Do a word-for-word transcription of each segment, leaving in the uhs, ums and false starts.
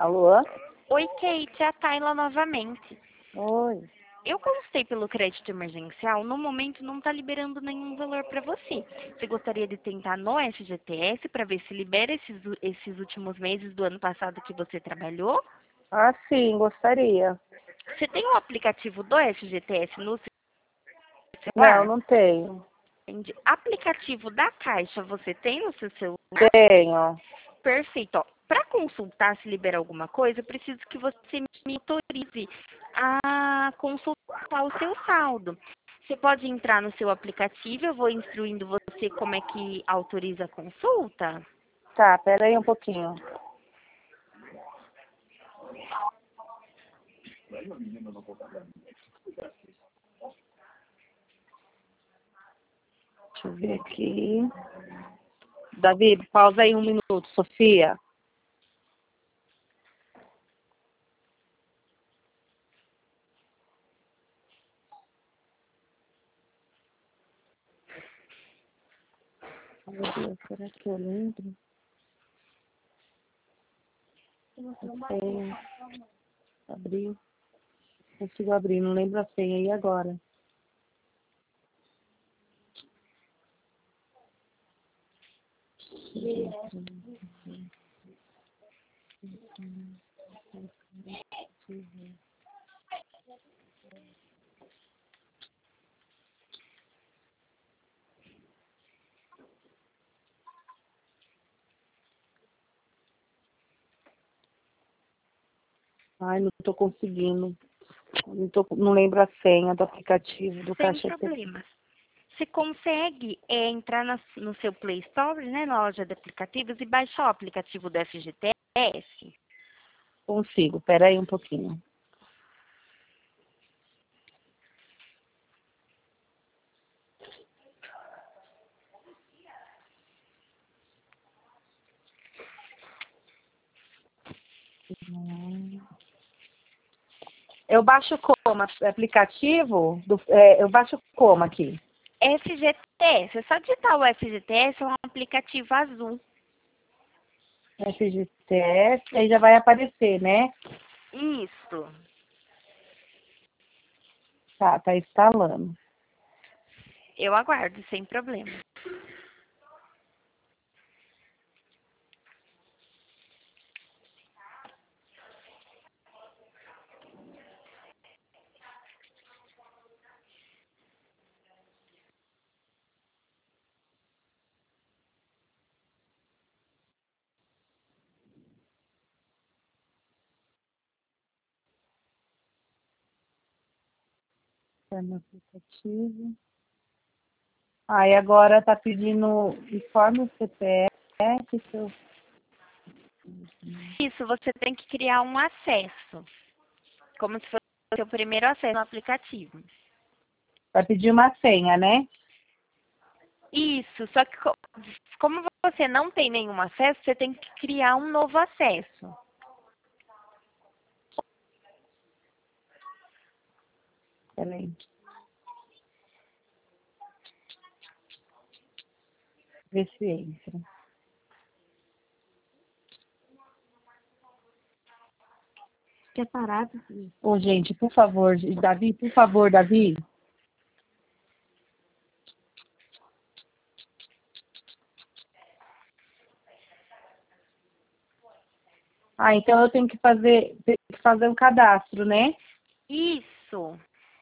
Alô? Oi, Kate, é a Tayla novamente. Oi. Eu consultei pelo crédito emergencial, no momento não está liberando nenhum valor para você. Você gostaria de tentar no F G T S para ver se libera esses, esses últimos meses do ano passado que você trabalhou? Ah, sim, gostaria. Você tem o aplicativo do F G T S no seu Não, celular? não tenho. Entendi. Aplicativo da Caixa você tem no seu celular? Tenho. Perfeito. Para consultar se libera alguma coisa, eu preciso que você me autorize a consultar o seu saldo. Você pode entrar no seu aplicativo, eu vou instruindo você como é que autoriza a consulta. Tá, pera aí um pouquinho. Deixa eu ver aqui. Davi, pausa aí um minuto, Sofia. Meu Deus, será que eu lembro? A senha. Abriu. Consigo abrir, não lembro a senha. E agora? Ai, não tô conseguindo. Não, tô, não lembro a senha do aplicativo do Sem Caixa Econômica. problemas. Você consegue é, entrar na- no seu Play Store, né, na loja de aplicativos, e baixar o aplicativo do F G T S? Consigo, pera aí um pouquinho. Eu baixo como? Aplicativo? Do, é, eu baixo como aqui? F G T S, é só digitar o F G T S, é um aplicativo azul. F G T S, aí já vai aparecer, né? Isso. Tá, tá instalando. Eu aguardo, sem problema. Tá no aplicativo. Aí agora tá pedindo informe o C P F, seu... Isso, você tem que criar um acesso, como se fosse o seu primeiro acesso no aplicativo. vai pedir uma senha, né? Isso, só que co- como você não tem nenhum acesso, você tem que criar um novo acesso. Peraí. Vê se entra. Quer parar? Ô, gente, por favor, Davi, por favor, Davi. Ah, então eu tenho que fazer, tenho que fazer um cadastro, né? Isso.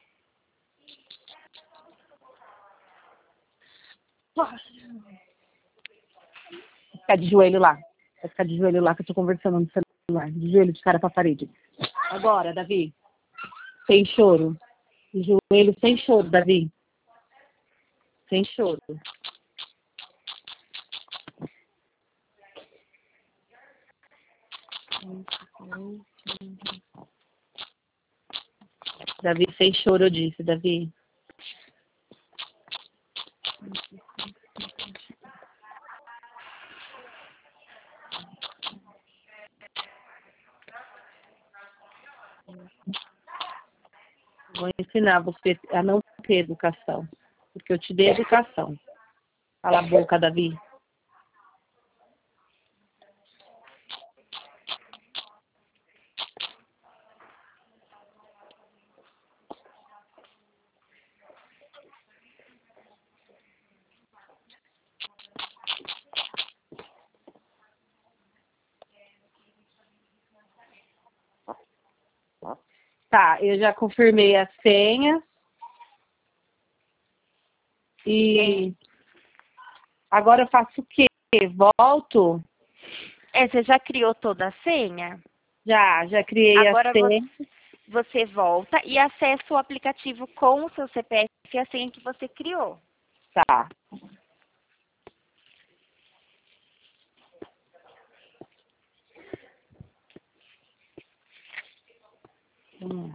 Ficar de joelho lá. Vai ficar de joelho lá que eu tô conversando no celular. De joelho de cara pra parede. Agora, Davi. Sem choro. De joelho sem choro, Davi. Sem choro. Davi, sem choro, eu disse, Davi. Vou ensinar você a não ter educação. Porque eu te dei educação. Cala a boca, Davi. Tá, eu já confirmei a senha. E agora eu faço o quê? Volto? É, você já criou toda a senha? Já, já criei Agora a senha. você, você volta e acessa o aplicativo com o seu C P F e a senha que você criou. Tá. Hum.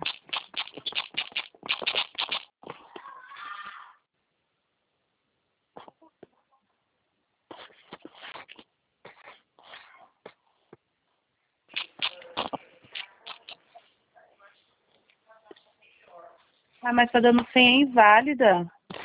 Ah, mas tá dando senha inválida.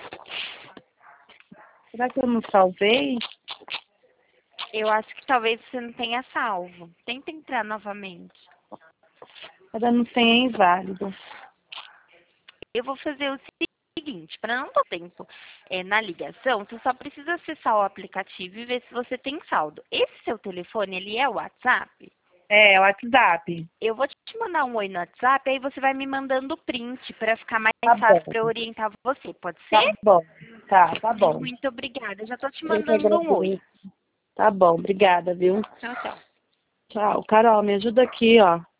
Será que eu não salvei? Eu acho que talvez você não tenha salvo. Tenta entrar novamente. Tá dando senha inválida. Eu vou fazer o seguinte, para não dar tempo é, na ligação, você só precisa acessar o aplicativo e ver se você tem saldo. Esse seu telefone, ele é o WhatsApp? É, o WhatsApp. Eu vou te mandar um oi no WhatsApp, aí você vai me mandando o print para ficar mais Tá fácil bom. para eu orientar você. Pode Tá ser? bom. Tá, tá bom. Muito obrigada. Eu já tô te Eu que mandando um oi. agradeço. Tá bom, obrigada, viu? Tchau, tchau. Tchau. Carol, me ajuda aqui, ó.